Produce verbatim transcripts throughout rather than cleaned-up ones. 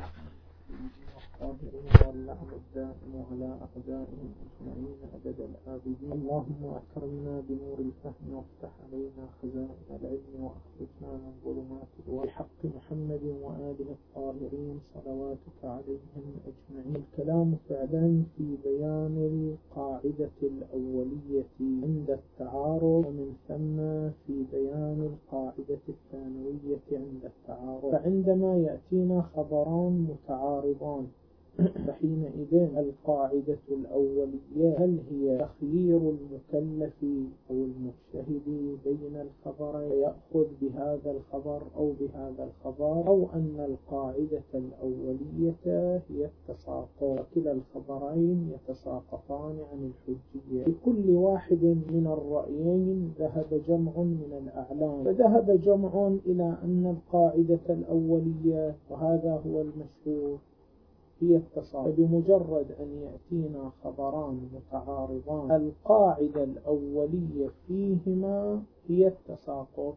الطاهرين واللعن الدائم على أعدائهم أجمعين أبد الآبدين. اللهم أكرمنا بنور الفهم وافتح علينا خزائن العلم وأخرجنا من ظلمات الوهم بحق محمد وآله الطاهرين صلواتك عليهم أجمعين. الكلام فعلا في بيان القاعدة الأولية عند التعارض، ومن ثم في بيان القاعدة الثانوية عند التعارض. فعندما يأتينا خبران متعارضان فحينئذ القاعدة الأولية هل هي تخيير المكلف أو المجتهد بين الخبرين يأخذ بهذا الخبر أو بهذا الخبر، أو أن القاعدة الأولية هي التساقط وكلا الخبرين يتساقطان عن الحجية. لكل واحد من الرأيين ذهب جمع من الأعلام، فذهب جمع إلى أن القاعدة الأولية وهذا هو المشهور هي التساقط. بمجرد أن يأتينا خبران متعارضان القاعدة الأولية فيهما هي التساقط،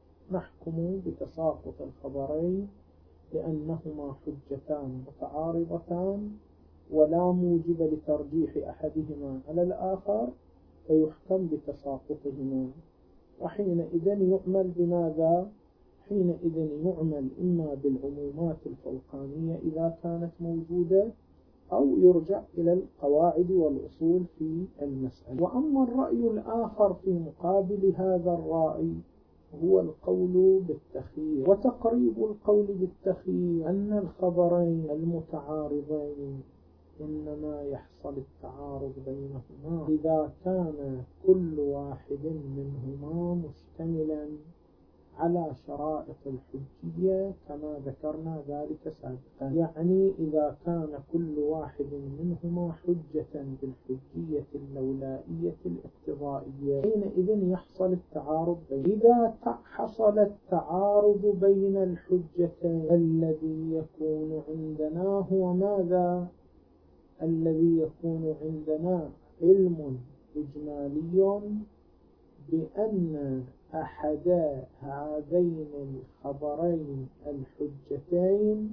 نحكم بتساقط الخبرين لأنهما حجتان متعارضتان ولا موجب لترجيح أحدهما على الآخر، فيحكم بتساقطهما. وحينئذ يعمل بماذا؟ حينئذ يعمل إما بالعمومات الفوقانية إذا كانت موجودة، أو يرجع إلى القواعد والأصول في المسألة. وأما الرأي الآخر في مقابل هذا الرأي هو القول بالتخيير. وتقريب القول بالتخيير أن الخبرين المتعارضين إنما يحصل التعارض بينهما إذا كان كل واحد منهما مشتملا على شرائط الحجية كما ذكرنا ذلك سابقا، يعني إذا كان كل واحد منهما حجة بالحجية اللولائية الاقتضائية حينئذ يحصل التعارض بين. إذا حصل التعارض بين الحجتين الذي يكون عندنا هو ماذا؟ الذي يكون عندنا علم إجمالي بأن أحد هذين الخبرين الحجتين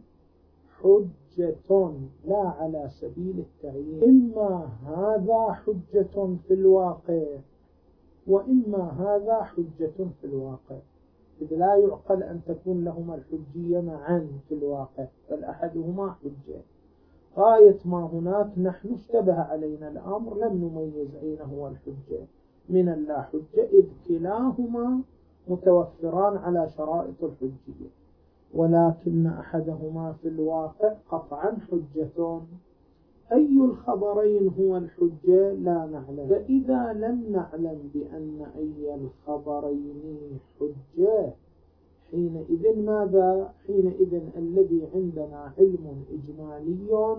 حجة لا على سبيل التعيين، إما هذا حجة في الواقع وإما هذا حجة في الواقع، إذ لا يعقل أن تكون لهما الحجية معا في الواقع، بل أحدهما حجة. غاية ما هناك نحن اشتبه علينا الأمر لم نميز أين هو الحجة من اللا حجة، إذ كلاهما متوفران على شرائط الحجية، ولكن أحدهما في الواقع قطعا حجة. أي الخبرين هو الحجة لا نعلم، فإذا لم نعلم بأن أي الخبرين حجة حينئذ ماذا؟ حينئذ الذي عندنا علم إجمالي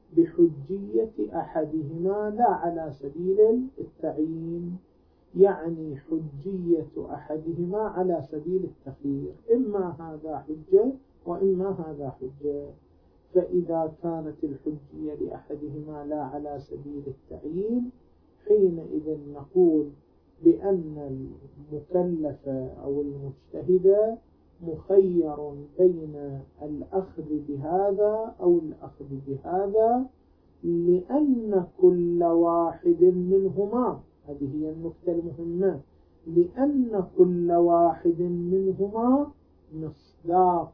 بحجية أحدهما لا على سبيل التعيين، يعني حجية أحدهما على سبيل التخيير، إما هذا حجة وإما هذا حجة. فإذا كانت الحجية لأحدهما لا على سبيل التعيين حينئذ نقول بأن المكلف أو المجتهد مخير بين الأخذ بهذا أو الأخذ بهذا، لأن كل واحد منهما، هذه هي النقطة المهمة، لأن كل واحد منهما مصداق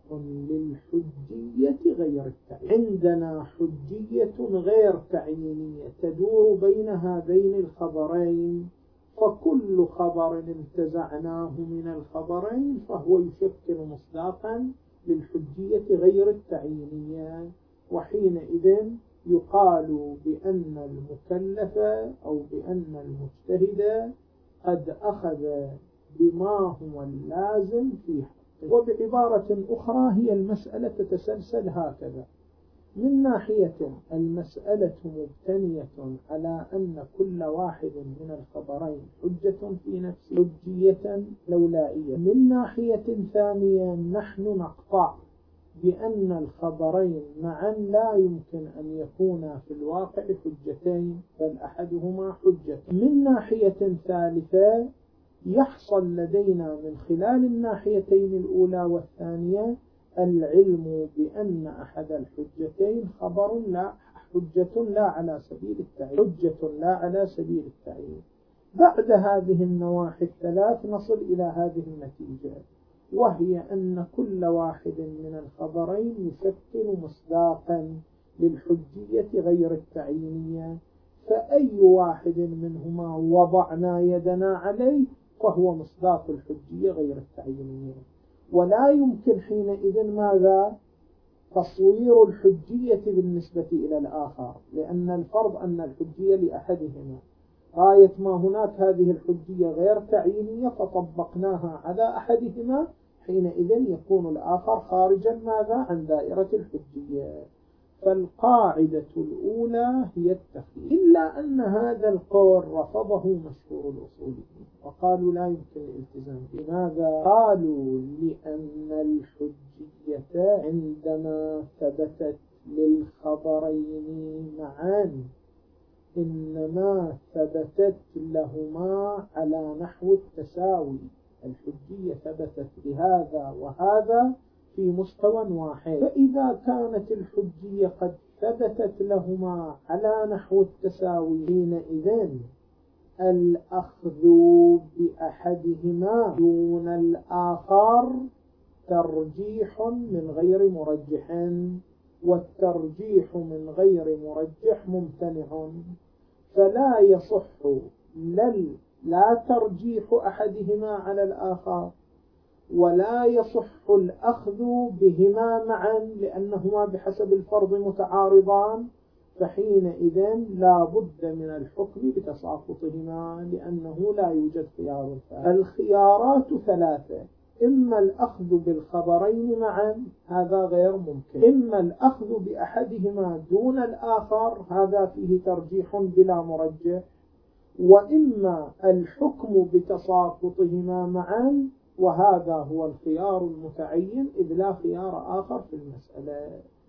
للحجية غير التعيين. عندنا حجية غير تعيينية تدور بين هذين الخبرين، فكل خبر انتزعناه من الخبرين فهو يشكل مصداقا للحجية غير التعيينية، وحينئذ يقال بأن المكلف أو بأن المجتهد قد أخذ بما هو اللازم في حقه. وبعبارة أخرى هي المسألة تتسلسل هكذا: من ناحية المسألة مبتنية على أن كل واحد من الخبرين حجة في نفس حجية لولائية، من ناحية ثانية نحن نقطع بأن الخبرين معا لا يمكن أن يكونا في الواقع حجتين بل أحدهما حجة. من ناحية ثالثة يحصل لدينا من خلال الناحيتين الأولى والثانية العلم بأن أحد الحجتين خبر لا حجة لا على سبيل التعيين حجة لا على سبيل التعيين. بعد هذه النواحي الثلاث نصل إلى هذه النتيجة، وهي أن كل واحد من الخبرين يشكل مصداقا للحجية غير التعيينية، فأي واحد منهما وضعنا يدنا عليه فهو مصداق الحجية غير التعيينية. ولا يمكن حينئذ ماذا؟ تصوير الحجية بالنسبة إلى الآخر، لأن الفرض أن الحجية لأحدهما، غاية ما هناك هذه الحجية غير تعيينية فطبقناها على أحدهما، حينئذ يكون الآخر خارجا ماذا؟ عن دائرة الحجية. فالقاعدة الأولى هي التخيير، إلا أن هذا القول رفضه مشهور الأصوليين وقالوا لا يمكن الالتزام. لماذا؟ قالوا لأن الحجية عندما ثبتت للخبرين معا إنما ثبتت لهما على نحو التساوي، الحجية ثبتت لهذا وهذا في مستوى واحد، فإذا كانت الحجية قد ثبتت لهما على نحو التساوي حينئذ الأخذ بأحدهما دون الآخر ترجيح من غير مرجح، والترجيح من غير مرجح ممتنع، فلا يصح لا ترجيح أحدهما على الآخر ولا يصح الأخذ بهما معا لأنهما بحسب الفرض متعارضان، فحينئذ لا بد من الحكم بتساقطهما لأنه لا يوجد خيار. الخيارات ثلاثة: إما الأخذ بالخبرين معا، هذا غير ممكن، إما الأخذ بأحدهما دون الآخر، هذا فيه ترجيح بلا مرجح، وإما الحكم بتساقطهما معا، وهذا هو الخيار المتعين إذ لا خيار آخر في المسألة.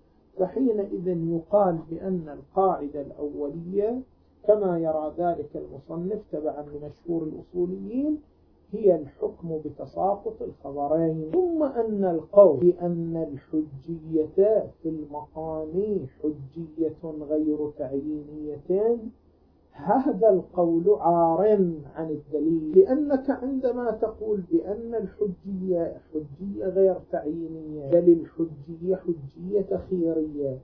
فحينئذ يقال بأن القاعدة الأولية كما يرى ذلك المصنف تبعا لمشهور الأصوليين هي الحكم بتساقط الخبرين، ثم أن القول بأن الحجية في المقام حجية غير تعيينية، هذا القول عار عن الدليل، لأنك عندما تقول بأن الحجية حجية غير تعيينية بل الحجية حجية تخييرية،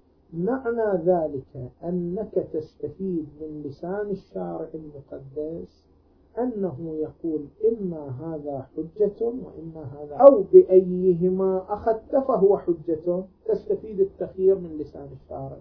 معنى ذلك أنك تستفيد من لسان الشارع المقدس أنه يقول إما هذا حجة وإما هذا، أو بأيهما أخذت فهو حجة، تستفيد التخيير من لسان الشارع.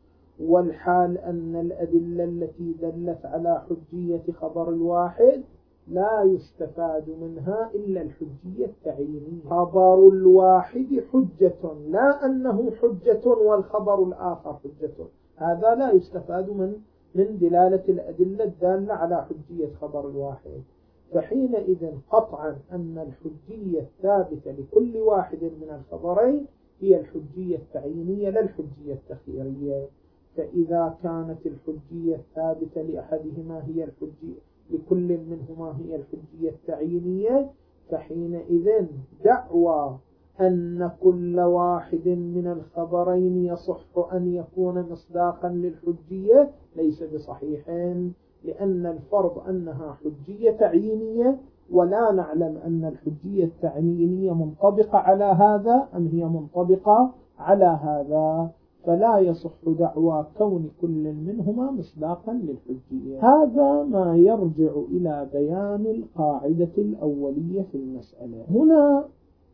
والحال أن الأدلة التي دلت على حجية خبر الواحد لا يستفاد منها إلا الحجية التعيينية، خبر الواحد حجة، لا أنه حجة والخبر الآخر حجة، هذا لا يستفاد من من دلالة الأدلة الدالة على حجية خبر الواحد. فحينئذ قطعا أن الحجية الثابتة لكل واحد من الخبرين هي الحجية التعيينية لا الحجية التخييرية. فإذا كانت الحجية الثابتة لأحدهما هي الحجية لكل منهما هي الحجية التعيينية، فحينئذ دعوى أن كل واحد من الخبرين يصح أن يكون مصداقا للحجية ليس بصحيح، لأن الفرض أنها حجية تعيينية ولا نعلم أن الحجية التعيينية منطبقة على هذا أم هي منطبقة على هذا، فلا يصح دعوى كون كل منهما مصداقا للحجية. هذا ما يرجع إلى بيان القاعدة الأولية في المسألة. هنا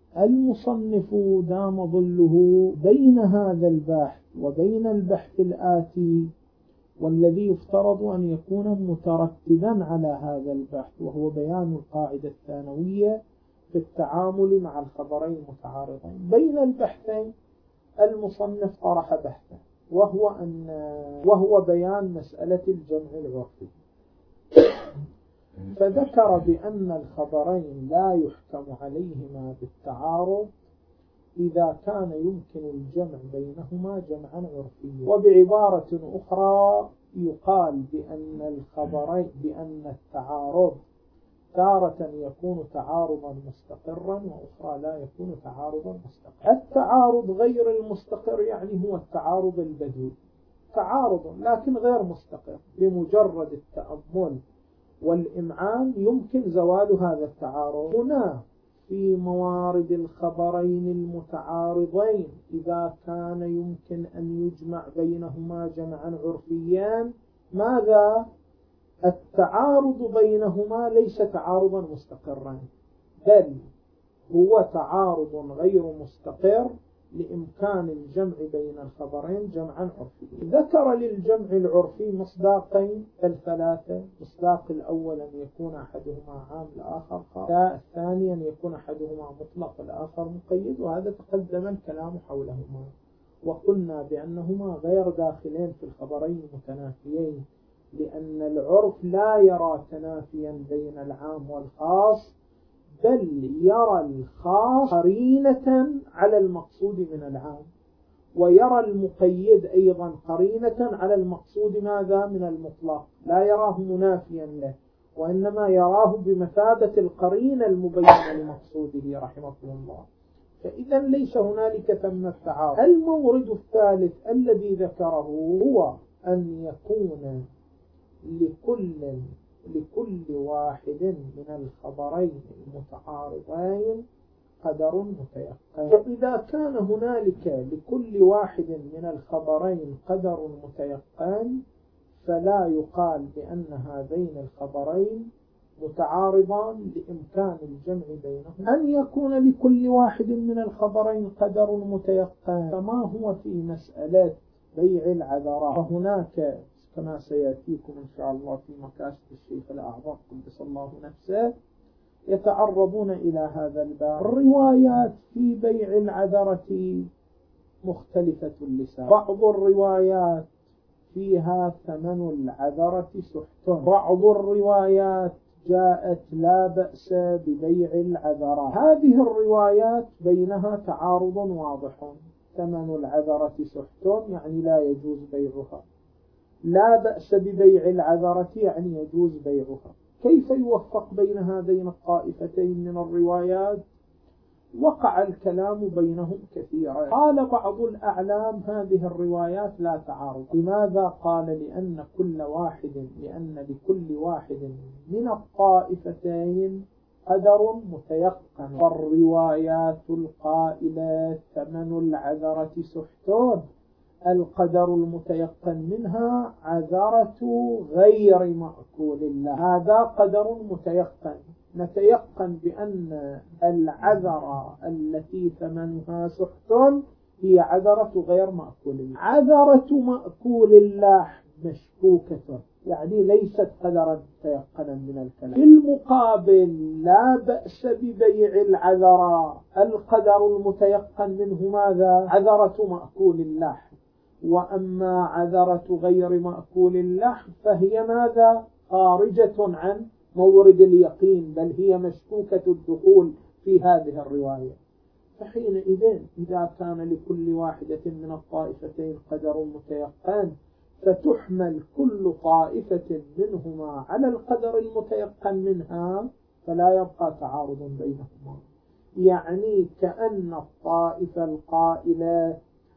المصنف دام ظله بين هذا البحث وبين البحث الآتي والذي يفترض أن يكون مترتبا على هذا البحث، وهو بيان القاعدة الثانوية في التعامل مع الخبرين المتعارضين. بين البحثين المصنف طرح بحثا وهو أن وهو بيان مسألة الجمع العرفي، فذكر بأن الخبرين لا يحكم عليهما بالتعارض إذا كان يمكن الجمع بينهما جمعا عرفيا. وبعبارة أخرى يقال بأن الخبرين بأن التعارض تارة يكون تعارضا مستقرا وأخرى لا يكون تعارضا مستقرا. التعارض غير المستقر يعني هو التعارض البديهي، تعارض لكن غير مستقر، بمجرد التأمل والإمعان يمكن زوال هذا التعارض. هنا في موارد الخبرين المتعارضين إذا كان يمكن أن يجمع بينهما جمعا عرفيا، ماذا؟ التعارض بينهما ليس تعارضا مستقرا، بل هو تعارض غير مستقر لإمكان الجمع بين الخبرين جمعا عرفيا. ذكر للجمع العرفي مصداقين بل ثلاثة. مصداق الأول أن يكون أحدهما عام الآخر خاص، ثانيا يكون أحدهما مطلق الآخر مقيد، وهذا تقدم الكلام حولهما، وقلنا بأنهما غير داخلين في الخبرين المتنافيين، لأن العرف لا يرى تنافيا بين العام والخاص، بل يرى الخاص قرينة على المقصود من العام، ويرى المقيد أيضا قرينة على المقصود ماذا؟ من المطلق، لا يراه منافيا له، وإنما يراه بمثابة القرينة المبينة لمقصوده رحمه الله. فإذا ليس هنالك ثم التعارض. المورد الثالث الذي ذكره هو أن يكون لكل لكل واحد من الخبرين المتعارضين قدر متيقن. فإذا كان هنالك لكل واحد من الخبرين قدر متيقن، فلا يقال بأن هذين الخبرين متعارضان لإمكان الجمع بينهم. أن يكون لكل واحد من الخبرين قدر متيقن، فما هو في مسألة بيع العذراء؟ وهناك كما سيأتيكم إن شاء الله في مكاشف الشيخ الأعظم قدس الله نفسه يتعرضون إلى هذا الباب. الروايات في بيع العذرة مختلفة اللسان، بعض الروايات فيها ثمن العذرة سحت، بعض الروايات جاءت لا بأس ببيع العذرة. هذه الروايات بينها تعارض واضح، ثمن العذرة سحت يعني لا يجوز بيعها، لا بأس ببيع العذرة يعني يجوز بيعها. كيف يوفق بين هذين الطائفتين من الروايات؟ وقع الكلام بينهم كثيرا. قال بعض الأعلام هذه الروايات لا تعارض. لماذا؟ قال لأن كل واحد لأن لكل واحد من الطائفتين قدر متيقن، والروايات القائلة ثمن العذرة سحتون القدر المتيقن منها عذرة غير مأكول الله، هذا قدر متيقن، نتيقن بأن العذرة التي ثمنها سحت هي عذرة غير مأكول الله. عذرة مأكول الله مشكوكة، يعني ليست قدرا متيقنا من الكلام. في المقابل لا بأس ببيع العذرة، القدر المتيقن منه ماذا؟ عذرة مأكول الله. وأما عذرة غير مأكول اللحم فهي ماذا؟ خارجة عن مورد اليقين، بل هي مشكوكة الدخول في هذه الرواية. فحينئذ إذا كان لكل واحدة من الطائفتين قدر متيقن، فتحمل كل طائفة منهما على القدر المتيقن منها، فلا يبقى تعارض بينهما. يعني كأن الطائفة القائلة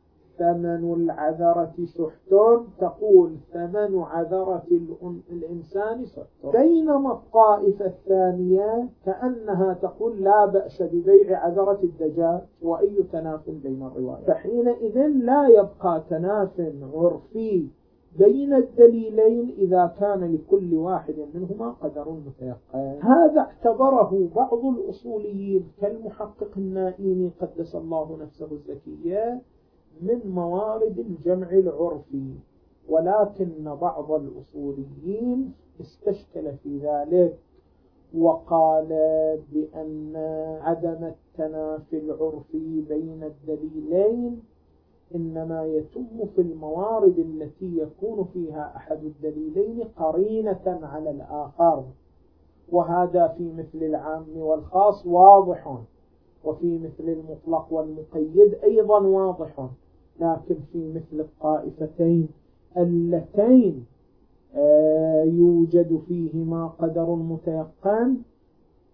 ثمن العذرة سحت تقول ثمن عذرة الإنسان سحت، بينما الطائفة الثانية كأنها تقول لا بأس ببيع عذرة الدجاج، وأي تناف بين الروايات. فحينئذ لا يبقى تناف عرفي بين الدليلين إذا كان لكل واحد منهما قدر متيقن. هذا اعتبره بعض الأصوليين كالمحقق النائيني قدس الله نفسه الزكية من موارد الجمع العرفي، ولكن بعض الأصوليين استشكل في ذلك وقال بأن عدم التنافي العرفي بين الدليلين إنما يتم في الموارد التي يكون فيها أحد الدليلين قرينة على الآخر، وهذا في مثل العام والخاص واضح، وفي مثل المطلق والمقيد أيضا واضح، لكن في مثل الطائفتين اللتين يوجد فيهما قدر متيقن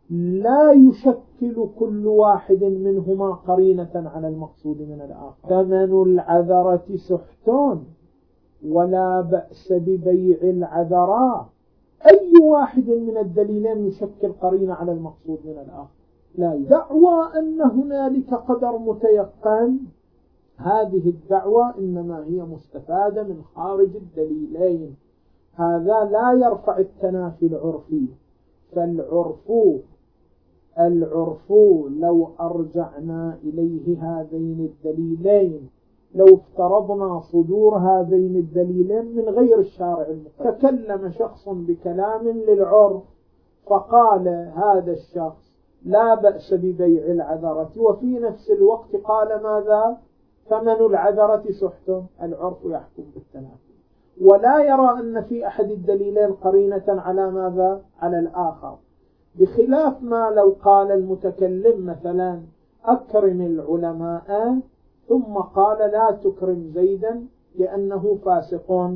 لا يشكل كل واحد منهما قرينة على المقصود من الآخر. ثمن العذرة سحت ولا بأس ببيع العذراء، أي واحد من الدليلين يشكل قرينة على المقصود من الآخر؟ لا. دعوى أن هنالك قدر متيقن، هذه الدعوة إنما هي مستفادة من خارج الدليلين، هذا لا يرفع التنافي العرفي. فالعرف العرف لو أرجعنا إليه هذين الدليلين، لو افترضنا صدور هذين الدليلين من غير الشارع المقرر، تكلم شخص بكلام للعرف فقال هذا الشخص لا بأس ببيع العذرة، وفي نفس الوقت قال ماذا؟ ثمن العذرة سحت، العرف يحكم بالتنافي ولا يرى أن في أحد الدليلين قرينة على ماذا؟ على الآخر. بخلاف ما لو قال المتكلم مثلا أكرم العلماء ثم قال لا تكرم زيدا لأنه فاسق،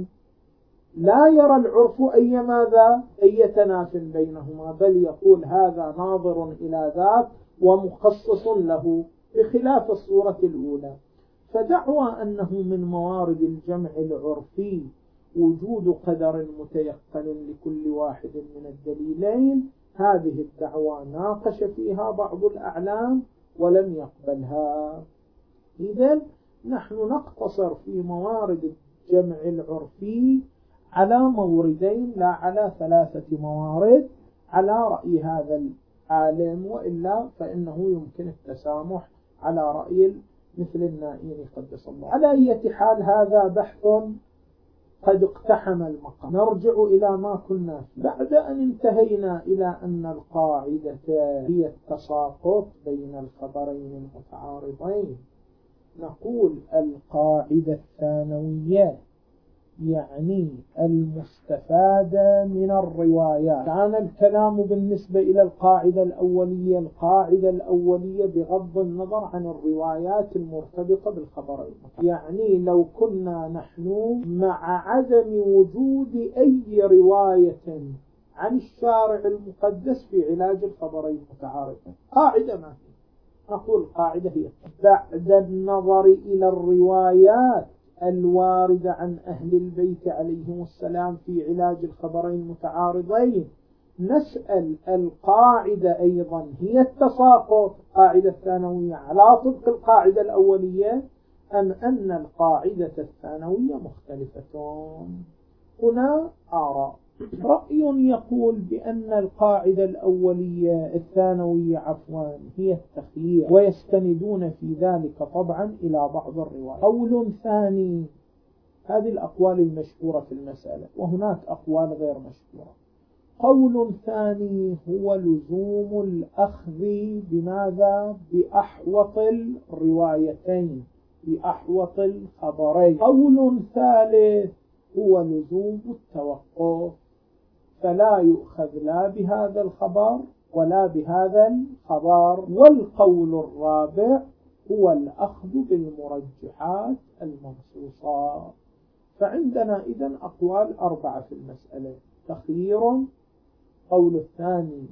لا يرى العرف أي ماذا؟ أي تناف بينهما، بل يقول هذا ناظر إلى ذاك ومخصص له، بخلاف الصورة الأولى. فدعوى أنه من موارد الجمع العرفي وجود قدر متيقن لكل واحد من الدليلين، هذه الدعوى ناقش فيها بعض الأعلام ولم يقبلها. إذن نحن نقتصر في موارد الجمع العرفي على موردين لا على ثلاثة موارد على رأي هذا العالم، وإلا فإنه يمكن التسامح على رأي مثل النائين قدس الله. على أي حال هذا بحث قد اقتحم المقام. نرجع إلى ما كنا فيه بعد أن انتهينا إلى أن القاعدة هي التساقط بين الخبرين المتعارضين. نقول القاعدة الثانوية يعني المستفادة من الروايات. كان الكلام بالنسبة إلى القاعدة الأولية، القاعدة الأولية بغض النظر عن الروايات المرتبطة بالخبرين، يعني لو كنا نحن مع عدم وجود أي رواية عن الشارع المقدس في علاج الخبرين المتعارضين، قاعدة ما فيه، نقول قاعدة هي بعد النظر إلى الروايات الواردة عن أهل البيت عليهم السلام في علاج الخبرين المتعارضين، نسأل القاعدة أيضا هي التساقط، قاعدة الثانوية على طبق القاعدة الأولية، أم أن القاعدة الثانوية مختلفة؟ هنا آراء. رأي يقول بأن القاعدة الأولية الثانوية عفوا هي التخيير، ويستندون في ذلك طبعا إلى بعض الروايات. قول ثاني، هذه الأقوال المشهورة في المسألة، وهناك أقوال غير مشهورة. قول ثاني هو لزوم الأخذ بماذا؟ بأحوط الروايتين، بأحوط الخبرين. قول ثالث هو لزوم التوقف، فلا يؤخذ لا بهذا الخبر ولا بهذا الخبر. والقول الرابع هو الأخذ بالمرجحات المنصوصة. فعندنا إذن أقوال أربعة في المسألة: تخيير، قول الثاني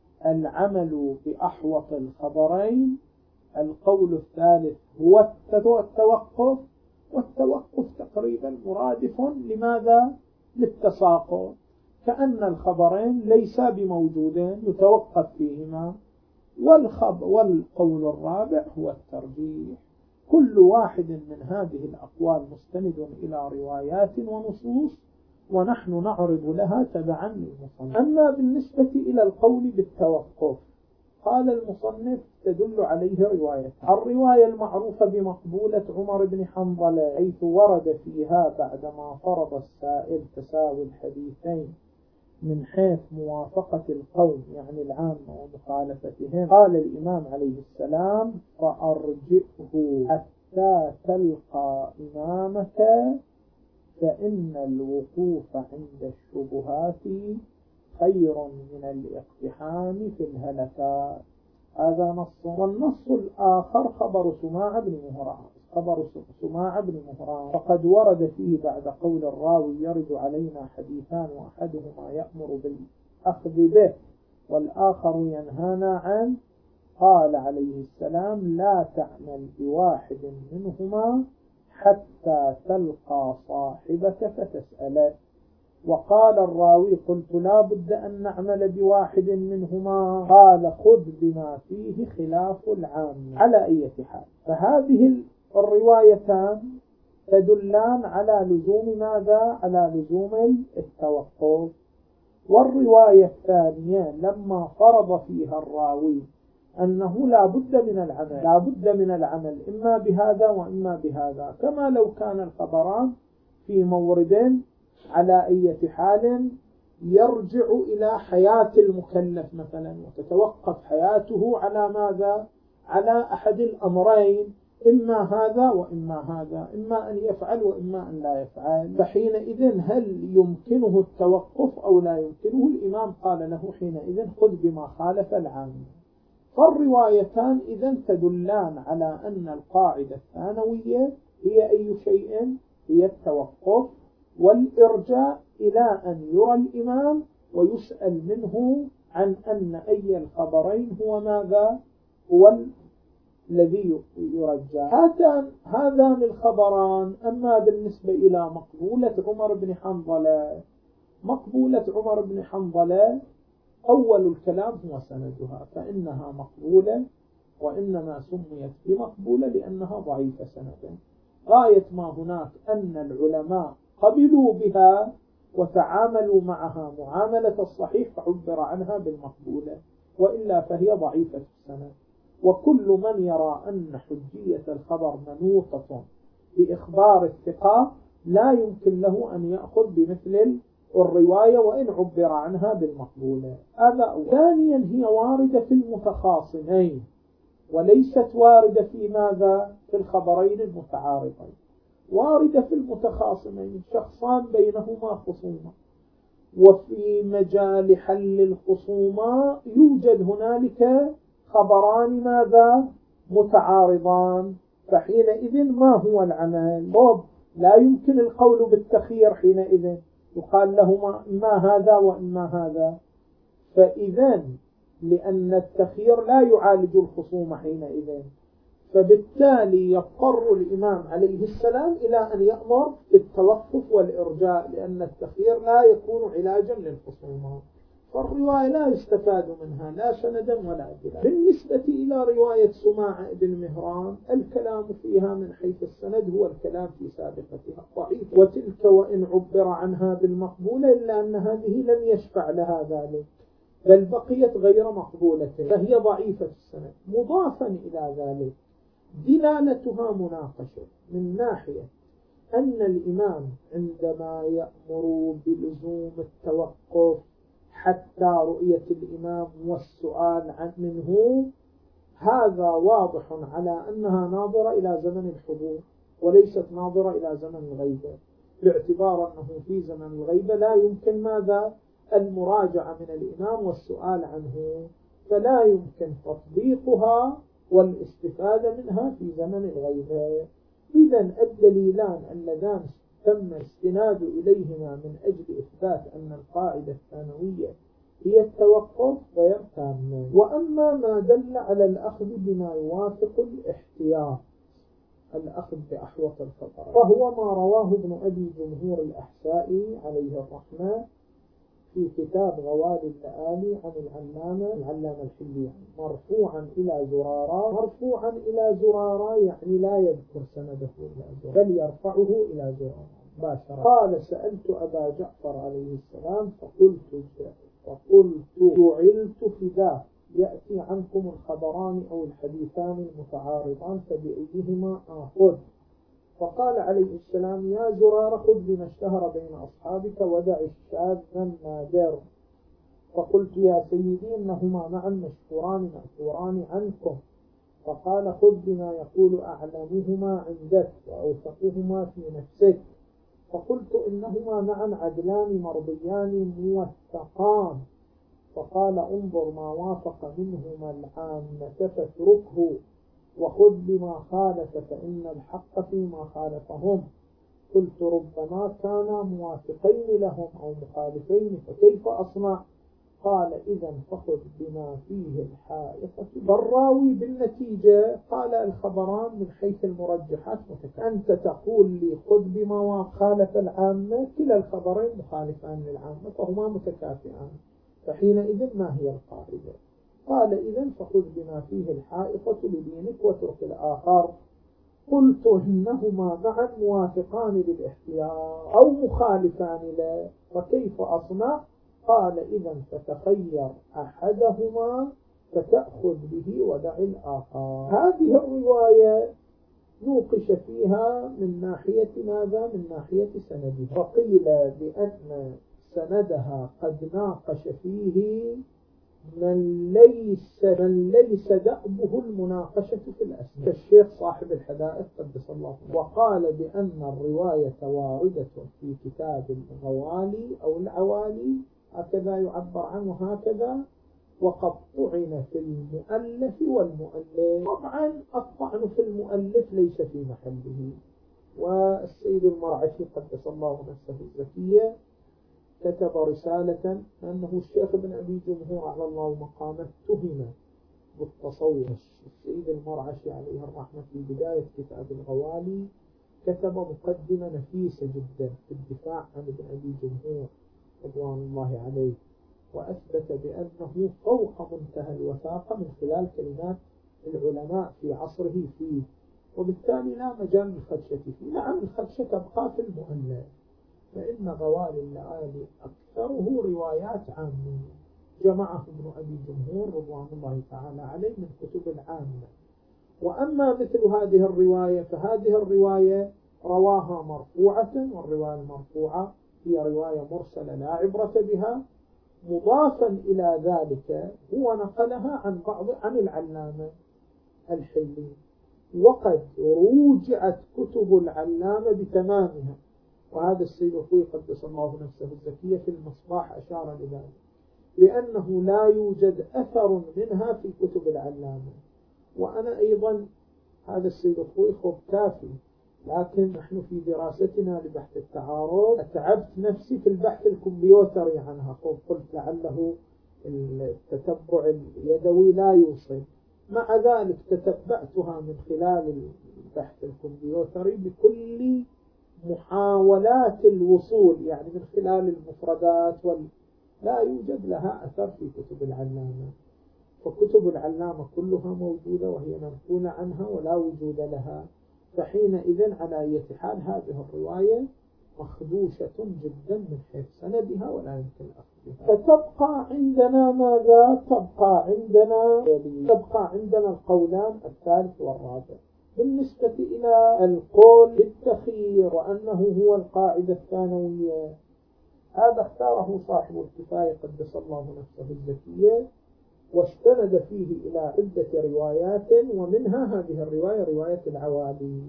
العمل بأحوط الخبرين، القول الثالث هو التوقف، والتوقف تقريبا مرادف لماذا؟ للتساقط، كأن الخبرين ليس بموجودين يتوقف فيهما. والخب والقول الرابع هو الترجيح. كل واحد من هذه الأقوال مستند إلى روايات ونصوص، ونحن نعرض لها تبعا للمصنف. أما بالنسبة إلى القول بالتوقف، قال المصنف تدل عليه رواية. الرواية المعروفة بمقبولة عمر بن حنظلة، حيث ورد فيها بعدما فرض السائل تساوي الحديثين من حيث موافقة القوم يعني العامة ومخالفتهم، قال الإمام عليه السلام: فأرجئه حتى تلقى إمامك فإن الوقوف عند الشبهات خير من الاقتحام في الهلكات. هذا نص. والنص الآخر خبر سماع بن مهران، خبر سماع بن مهران، فقد ورد فيه بعد قول الراوي: يرد علينا حديثان وأحدهما يأمر بالأخذ به والآخر ينهانا عنه. قال عليه السلام: لا تعمل بواحد منهما حتى تلقى صاحبك فتسأله. وقال الراوي: قلت: لا بد أن نعمل بواحد منهما. قال: خذ بما فيه خلاف العام. على أي حال، فهذه الروايتان تدلان على لزوم ماذا؟ على لزوم التوقف. والرواية الثانية لما فرض فيها الراوي أنه لا بد من العمل لا بد من العمل إما بهذا وإما بهذا، كما لو كان الخبران في مورد على أي حال يرجع إلى حياة المكلف مثلا، وتتوقف حياته على ماذا؟ على أحد الأمرين، إما هذا وإما هذا، إما أن يفعل وإما أن لا يفعل. فحينئذ هل يمكنه التوقف أو لا يمكنه؟ الإمام قال له حينئذ: خذ بما خالف العام. فالروايتان إذن تدلان على أن القاعدة الثانوية هي أي شيء؟ هي التوقف والإرجاء إلى أن يرى الإمام ويسأل منه عن أن أي الخبرين هو ماذا؟ هو الذي يرجى. هاتان هذان الخبران. أما بالنسبة إلى مقبولة عمر بن حنظلة، مقبولة عمر بن حنظلة أول الكلام هو سندها، فإنها مقبولة، وإنما سميت بمقبولة لأنها ضعيفة سندا. غاية ما هناك أن العلماء قبلوا بها وتعاملوا معها معاملة الصحيح فعبر عنها بالمقبولة، وإلا فهي ضعيفة السند. وكل من يرى أن حجية الخبر منوطة بإخبار الثقة لا يمكن له أن يأخذ بمثل الرواية وإن عبر عنها بالمقبولة. هذا. ثانيا، هي واردة في المتخاصمين وليست واردة في ماذا؟ في الخبرين المتعارضين. واردة في المتخاصمين، شخصان بينهما خصومة، وفي مجال حل الخصومة يوجد هنالك خبران ماذا؟ متعارضان. فحينئذ ما هو العمل؟ طب لا يمكن القول بالتخيير، حينئذ يقال لهما إما هذا وإما هذا. فإذا لأن التخيير لا يعالج الخصومة حينئذ، فبالتالي يضطر الإمام عليه السلام إلى أن يأمر بالتوقف والإرجاء، لأن التخيير لا يكون علاجا للخصومة. فالرواية لا يستفاد منها لا سندا ولا دلالا. بالنسبة إلى رواية سماع بن مهران، الكلام فيها من حيث السند هو الكلام في سابقتها ضعيف، وتلك وإن عبر عنها بالمقبولة إلا أن هذه لم يشفع لها ذلك، بل بقيت غير مقبولة، فهي ضعيفة السند. مضافا إلى ذلك دلالتها مناقشة من ناحية أن الإمام عندما يأمر بلزوم التوقف حتى رؤية الإمام والسؤال عن منه، هذا واضح على أنها ناظرة إلى زمن الحضور وليست ناظرة إلى زمن الغيبة، باعتبار أنه في زمن الغيبة لا يمكن ماذا؟ المراجعة من الإمام والسؤال عنه، فلا يمكن تطبيقها والاستفادة منها في زمن الغيبة. إذن الدليلان اللذان تم استناد إليهما من أجل إثبات أن القاعدة الثانوية هي التوقف غير تام. وأما ما دل على الأخذ بما يوافق الاحتياط، الأخذ بأحوط الخطأ، فهو ما رواه ابن أبي جمهور الأحسائي عليه الرحمة في كتاب غوالي اللآلي عن العلامة العلامة الحلي مرفوعا إلى زرارة. مرفوعا إلى زرارة يعني لا يذكر سنده إلى زرارة بل يرفعه إلى زرارة باشرة. قال: سألت أبا جعفر عليه السلام فقلت فقلت جعلت فداه، يأتي عنكم الخبران أو الحديثان المتعارضان فبأيهما آخذ؟ فقال عليه السلام: يا زرار، خذ بما اشتهر بين أصحابك ودع الشاذ النادر. فقلت: يا سيدي، إنهما معا مشهوران مأثوران عنكم. فقال: خذ بما يقول أعلمهما عندك وأوثقهما في نفسك. فقلت: إنهما معا عدلان مرضيان موثقان. فقال: انظر ما وافق منهما العامة فاتركه، وخذ بما خالف فإن الحق فيما خالفهم. قلت: ربما كانا موافقين لهم أو مخالفين، فكيف أصنع؟ قال إذا فخذ بما فيه الحائطة. فالراوي بالنتيجة قال الخبران من حيث المرجحات متكافئان. أنت تقول لي خذ بما خالف العامة، كلا الخبرين مخالفان للعامة فهما متكافئان، فحينئذ ما هي القاعدة؟ قال إذا فخذ بما فيه الحائطة لدينك وترك الآخر. قلت إنهما معا موافقان للاحتياط أو مخالفان له، فكيف أصنع؟ قال إذا فتخير أحدهما فتأخذ به ودع الآخر. هذه الرواية نوقش فيها من ناحية ماذا؟ من ناحية سندها، فقيل بأن سندها قد ناقش فيه من ليس من ليس دأبه المناقشة في الأسماء كالشيخ صاحب الحدائق قدس الله، وقال بأن الرواية واردة في كتاب الغوالي أو العوالي هكذا يعبر عنه هكذا، وقد طعن في المؤلف والمؤلف. طبعا الطعن في المؤلف ليس في محله، والسيد المرعشي قدس الله نفسه الزكية كتب رسالة أنه الشيخ ابن أبي جمهور على الله مقامه اتهم بالتصوف. السيد المرعشي عليه الرحمة في بداية كتاب الغوالي كتب مقدمة نفيسة جدا في الدفاع عن ابن أبي جمهور رضوان الله عليه، وأثبت بأنه فوق منتهى الوثاقة من خلال كلمات العلماء في عصره فيه، وبالتالي لا مجال للخدشة فيه. نعم الخدشة تبقى في المؤلف، فإن غوالي اللآلي أكثره روايات عامة جمعه ابن أبي جمهور رضوان الله تعالى عليه من كتب العامة. وأما مثل هذه الرواية فهذه الرواية رواها مرفوعة، والرواية المرفوعة هي رواية مرسلة لا عبرة بها. مضافا إلى ذلك هو نقلها عن بعض عن العلامة الحلي، وقد روجعت كتب العلامة بتمامها، وهذا السيد الخوي قدس الله نفسه الزكية في المصباح أشار لذلك، لأنه لا يوجد أثر منها في كتب العلامة. وأنا أيضا هذا السيد الخوي خب كافي، لكن نحن في دراستنا لبحث التعارض أتعبت نفسي في البحث الكمبيوتري عنها، قلت لعله التتبع اليدوي لا يوصل. مع ذلك تتبعتها من خلال البحث الكمبيوتري بكل محاولات الوصول، يعني من خلال المفردات وال... لا يوجد لها أثر في كتب العلامة، فكتب العلامة كلها موجودة وهي منقولة عنها ولا وجود لها. فحينئذ على أي حال هذه الرواية مخدوشة جدا من حيث سندها ولا يمكن أخذها. فتبقى عندنا ماذا؟ تبقى عندنا تبقى عندنا القولان الثالث والرابع. بالنسبة إلى القول بالتخيير وأنه هو القاعدة الثانوية، هذا اختاره صاحب الكفاية قدس الله نفسه الزكية، واستند فيه إلى عدة روايات، ومنها هذه الرواية رواية العوالي،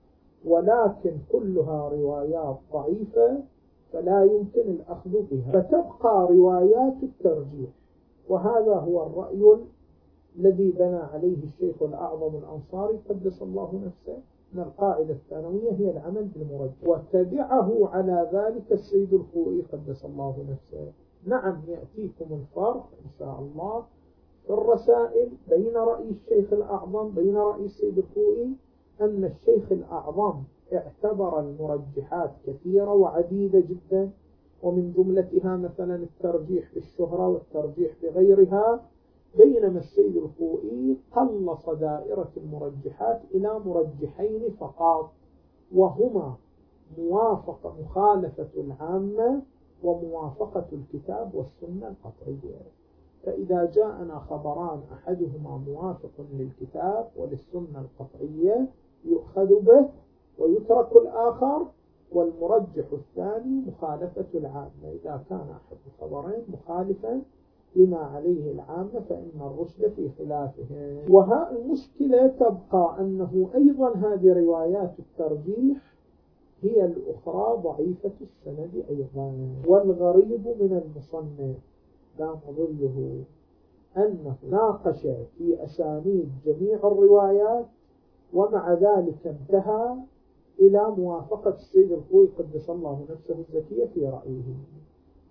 ولكن كلها روايات ضعيفة فلا يمكن الأخذ بها، فتبقى روايات الترجيح. وهذا هو الرأي الذي بنى عليه الشيخ الأعظم الأنصاري قدس الله نفسه، أن القاعدة الثانوية هي العمل بالمرجح، وتبعه على ذلك السيد الخوئي قدس الله نفسه. نعم يأتيكم الفرق إن شاء الله في الرسائل بين رأي الشيخ الأعظم بين رأي السيد الخوئي، أن الشيخ الأعظم اعتبر المرجحات كثيرة وعديدة جدا، ومن جملتها مثلا الترجيح بالشهرة والترجيح بغيرها، بينما السيد الخوئي قلص دائرة المرجحات إلى مرجحين فقط، وهما موافقة مخالفة العامة وموافقة الكتاب والسنة القطعية. فإذا جاءنا خبران أحدهما موافق للكتاب وللسنة القطعية يؤخذ به ويترك الآخر، والمرجح الثاني مخالفة العامة. إذا كان أحد الخبرين مخالفا لما عليه العامة فإن الرشد في خلافه. وها المشكلة تبقى أنه أيضا هذه روايات الترجيح هي الأخرى ضعيفة السند أيضا. والغريب من المصنف لا مظله أنه ناقش في أسانيد جميع الروايات، ومع ذلك انتهى إلى موافقة السيد الخوئي قدس الله نفسه الزكية في رأيه.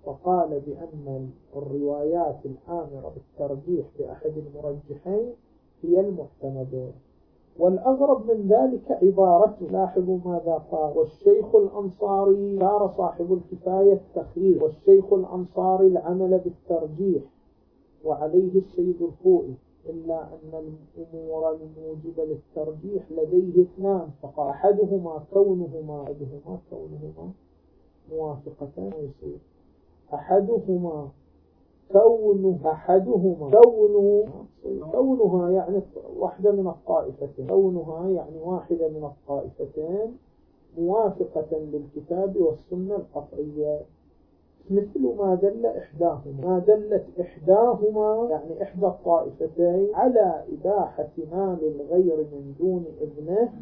فقال بأن الروايات الآمرة بالترجيح بأحد المرجحين هي المعتمدة. والأغرب من ذلك عبارته، لاحظوا ماذا قال: والشيخ الأنصاري صار صاحب الكفاية التخيير، والشيخ الأنصاري العمل بالترجيح، وعليه السيد الخوئي، إلا أن الأمور الموجبة للترجيح لديه اثنان فقط: أحدهما كونهما أحدهما كونهما موافقتان يصير أحدهما كونه أحدهما كونه كونها يعني واحدة من الطائفتين كونها يعني واحدة من الطائفتين موافقة للكتاب والسنة القطعية، مثل ما دل إحداهما ما دلت إحداهما يعني إحدى الطائفتين على إباحة مال الغير من دون إذنه،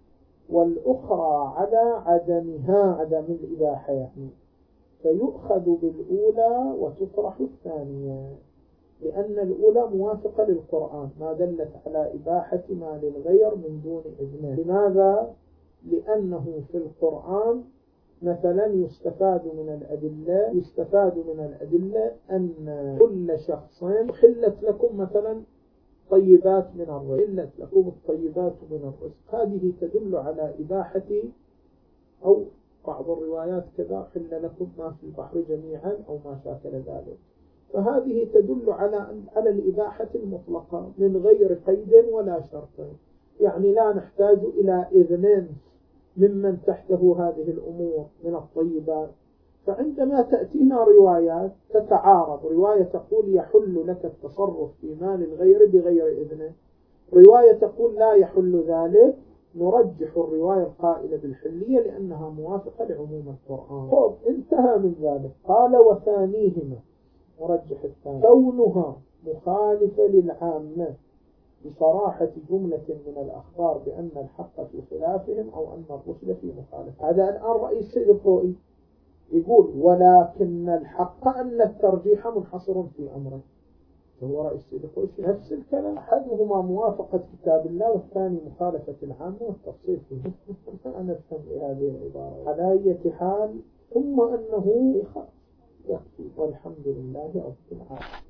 والأخرى على عدمها عدم الإباحة يعني، فيؤخذ بالأولى وتطرح الثانية، لأن الأولى موافقة للقرآن ما دلت على إباحة مال الغير من دون إذنه. لماذا؟ لأنه في القرآن مثلا يستفاد من الأدلة يستفاد من الأدلة أن كل شخص حلت لكم مثلا طيبات من الرزق حلت لكم الطيبات من الرزق، هذه تدل على إباحة، أو بعض الروايات كذا: حل لكم ما في البحر جميعا أو ما شاكل ذلك، فهذه تدل على على الإباحة المطلقة من غير قيد ولا شرط، يعني لا نحتاج إلى إذن ممن تحته هذه الأمور من الطيبات. فعندما تأتينا روايات تتعارض، رواية تقول يحل لك التصرف في مال الغير بغير إذنه، رواية تقول لا يحل ذلك، نرجح الرواية القائلة بالحلية لأنها موافقة لعموم القرآن. طب انتهى من ذلك. قال: وثانيهما مرجح الثاني كونها مخالفة للعامة بصراحة جملة من الأخبار بأن الحق في خلافهم أو أن الرشد في مخالفة. هذا الآن رأي السيد الخوئي يقول: ولكن الحق أن الترجيح منحصر في أمره. هو رأي السيد الخوئي نفس الكلام، أحدهما موافقة كتاب الله والثاني مخالفة العامة والتفصيل فيه. أنا أفهم هذه العبارة على أي حال، ثم أنه يكفي، والحمد لله رب العالمين.